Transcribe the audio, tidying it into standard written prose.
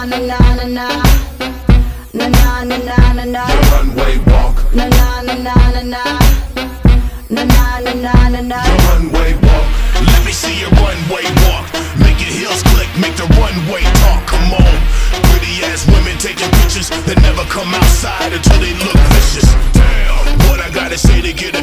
na na na na. Na na na na na na. Your runway walk. Na na na na na na. Na na na na na na. Your runway walk. Let me see your runway walk. Make your heels click, make the runway talk. Come on. Pretty ass women taking pictures that never come outside until they look vicious. Damn, what I gotta say to get